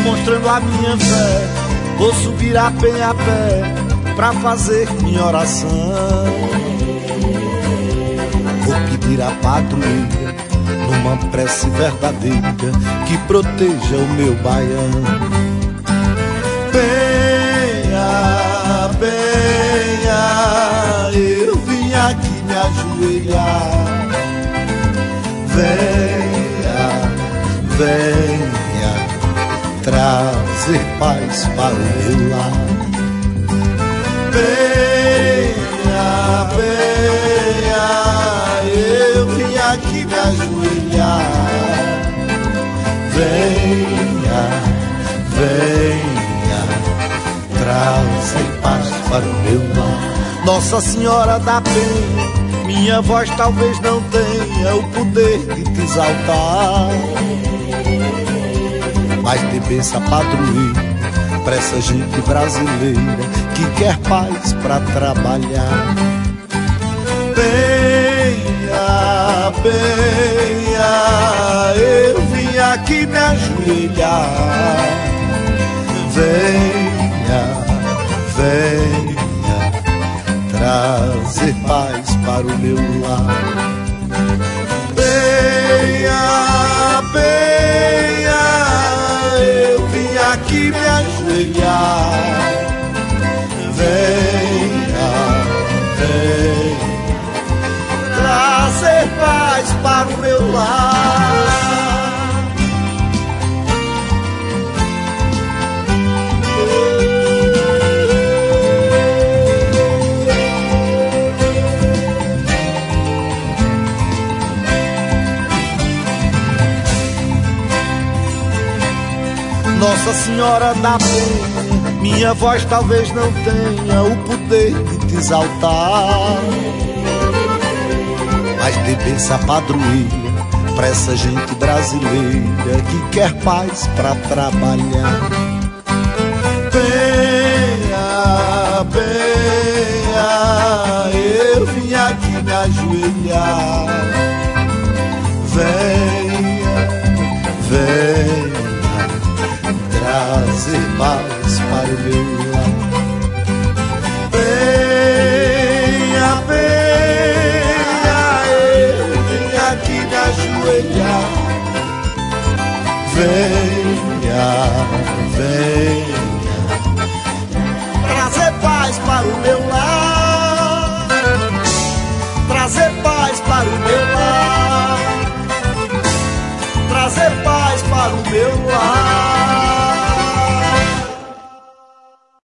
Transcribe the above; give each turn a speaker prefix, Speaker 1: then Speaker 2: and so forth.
Speaker 1: demonstrando a minha fé. Vou subir a pé pra fazer minha oração. Vou pedir a padroeira numa prece verdadeira que proteja o meu baião. Venha, venha, eu vim aqui me ajoelhar. Venha, venha, trazer paz para o meu lar. Venha, venha, eu vim aqui me ajoelhar. Venha, venha, trazer paz para o meu lar. Nossa Senhora da Penha, minha voz talvez não tenha o poder de te exaltar, mas de benção padroeira pra essa gente brasileira que quer paz pra trabalhar. Venha, venha, eu vim aqui me ajoelhar. Venha, venha, trazer paz para o meu lar. Venha, venha, eu vim aqui me ajoelhar. Venha, venha, trazer paz para o meu lar. Nossa Senhora da Penha, minha voz talvez não tenha o poder de te exaltar, mas dê benção padroeira pra essa gente brasileira que quer paz pra trabalhar. Venha, venha, eu vim aqui me ajoelhar. Venha, venha, trazer paz para o meu lar. Venha, venha, eu vim aqui me ajoelhar. Venha, venha, trazer paz para o meu lar. Trazer paz para o meu lar. Trazer paz para o meu lar.